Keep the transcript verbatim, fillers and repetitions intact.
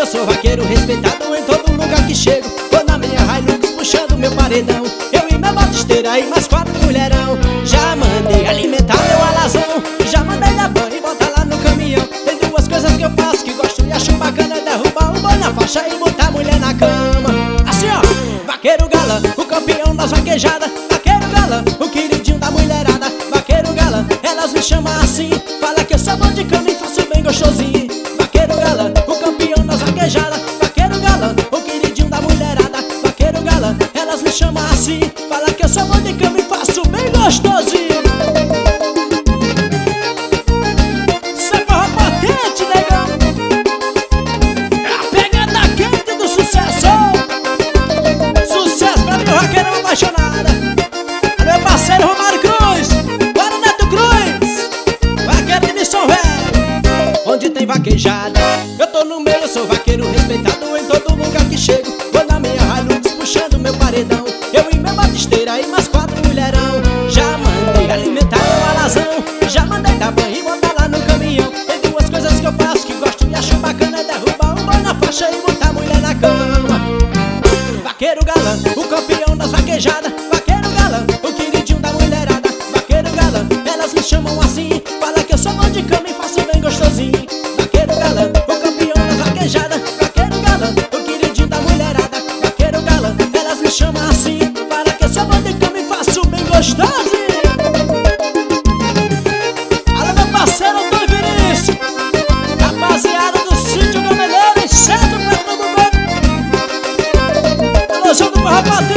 sou vaqueiro respeitado em todo lugar que chego. Vou na minha Hilux puxando meu paredão, eu e minha batisteira e mais quatro mulherão. Já mandei alimentar meu alazão, já mandei dar banho e botar lá no caminhão. Tem duas coisas que eu faço que gosto e acho bacana: é derrubar um boi na faixa e botar a mulher na cama. Assim ó, vaqueiro galã, o campeão das vaquejadas. Vaqueiro galã, o queridinho da mulherada. Vaqueiro galã, elas me chamam assim, fala que eu sou bom de cama e faço bem gostosinho. Vaqueiro galã, o campeão das vaquejadas. Vaqueiro galã, o queridinho da mulherada. Vaqueiro galã, elas me chamam assim, fala que eu sou bom de cama e faço bem gostosinho. Cê forró potente, negão, é a pegada quente do sucesso. Sucesso pra mim, o vaqueiro apaixonada. Meu parceiro Romário Cruz, para Neto Cruz, vaqueiro de Missão Velho. Onde tem vaquejada, eu tô no meio, eu sou vaqueiro respeitado em todo lugar que chego. Vou na minha Hilux puxando meu paredão, eu e minha batisteira e mais quatro mulherão. Já mandei alimentar meu alazão, já mandei dar banho e botar lá no caminhão. Tem duas coisas que eu faço que gosto e acho bacana: é derrubar um boi na faixa e botar a mulher na cama. Vaqueiro galã, o campeão das vaquejadas. Vaqueiro galã, o queridinho da mulherada. Vaqueiro galã, elas me chamam assim, fala que eu sou bom de cama e faço bem gostosinho. Vaqueiro galã, o campeão das vaquejadas. Vaqueiro galã, o queridinho da mulherada. Vaqueiro galã, elas me chamam assim, fala que eu sou bom de cama e faço bem gostosinho. Alô meu parceiro Antônio Vinícius, rapaziada do sítio Gameleira, em Centro Pernambuco. Alô, jogo pro rapaz.